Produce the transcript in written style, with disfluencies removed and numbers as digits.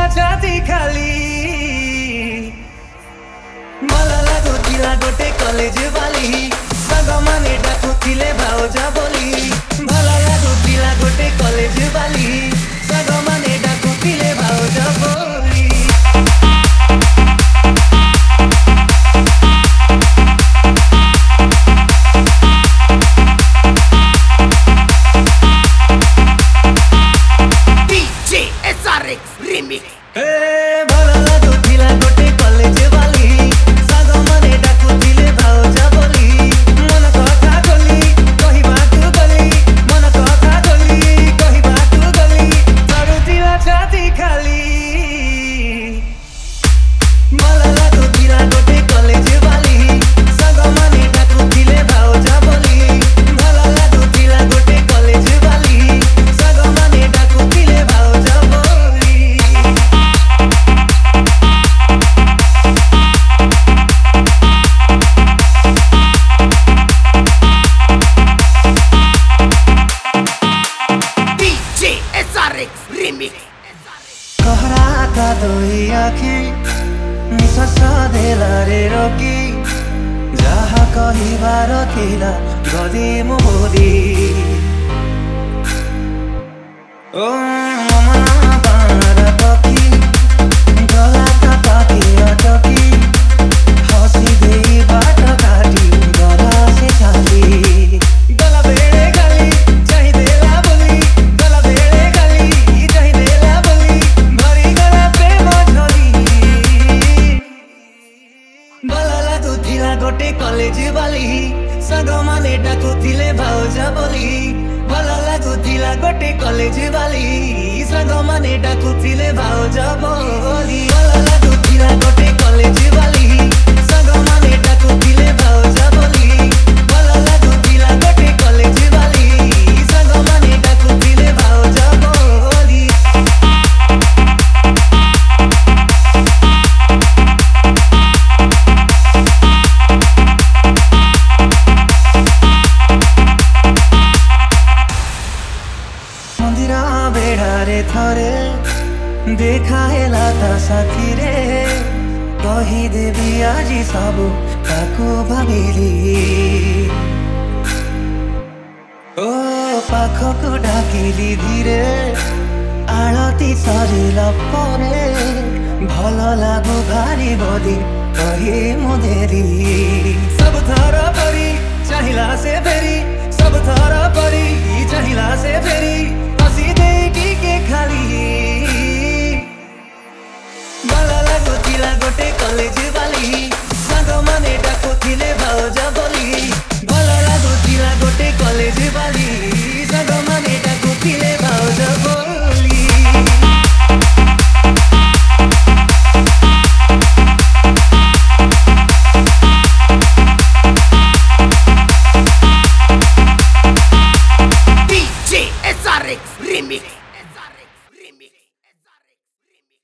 छाती खाली ଭଲ ଲାଗୁଥିଲା ଗୋଟେ କଲେଜ ବାଲି ସାଙ୍ଗମାନେ ଡାକୁଥିଲେ ଭାଉଜ ବୋଲି ଭଲ ଲାଗୁଥିଲା ଗୋଟେ କଲେଜ ବାଲି ସାଙ୍ଗମାନେ ଡାକୁଥିଲେ ଭାଉଜ ବୋଲି DJ SRX Remix ଭଲ ଲାଗୁଥିଲା ଗୋଟେ କଲେଜ ବାଲି ସାଙ୍ଗମାନେ ଡାକୁଥିଲେ ଭାଉଜ ବୋଲି ମନ କଥା କଲି କହିବାକୁ ଗଲି ମନ କଥା କଲି କହିବାକୁ ଗଲି ଥରୁଥିଲା ଛାତି ଖାଲି ଭଲ ଲାଗୁଥିଲା ଗୋଟେ କଲେଜ ବାଲି ସାଙ୍ଗମାନେ ଡାକୁଥିଲେ ଭାଉଜ ବୋଲି ଭଲ ଲାଗୁଥିଲା ଗୋଟେ କଲେଜ ବାଲି ସାଙ୍ଗମାନେ ଡାକୁଥିଲେ ଭାଉଜ ବୋଲି DJ SRX Remix कहरा का दोई आखी निश्वास देलारे रोकी जहा कहिबार थिला गदी मोदी ओ ममना बारा पकी गला का पाकी अटकी हसी देई बाट काटी गला से चाली गला बेड़े गाली चाही देला बोली गला बेड़े गाली चाही देला बोली भरी गला प्रेम झरी ଭଲ ଲାଗୁଥିଲା ଗୋଟେ କଲେଜ ବାଲି ସାଙ୍ଗମାନେ ଡାକୁଥିଲେ ଭାଉଜ ବୋଲି ଭଲ ଲାଗୁଥିଲା ଗୋଟେ କଲେଜ ବାଲି ସାଙ୍ଗମାନେ ଡାକୁଥିଲେ ଭାଉଜ ବୋଲି ଭଲ ଲାଗୁଥିଲା ଗୋଟେ କଲେଜ ବାଲି ସାଙ୍ଗମାନେ ଡାକୁଥିଲେ ଭାଉଜ ବୋଲି ଭଲ ଲାଗୁଥିଲା ଗୋଟେ କଲେଜ ବାଲି ସାଙ୍ଗମାନେ ଡାକୁଥିଲେ ଭାଉଜ ବୋଲି मंदिर बेढ़ारे थरे देखा हेला ता साथी रे कही देवी आज सब ताकू भागिली ओ पाखकु डाकिली धीरे आळती सरिला परे भल लागु भारी बदी कही मुदेरी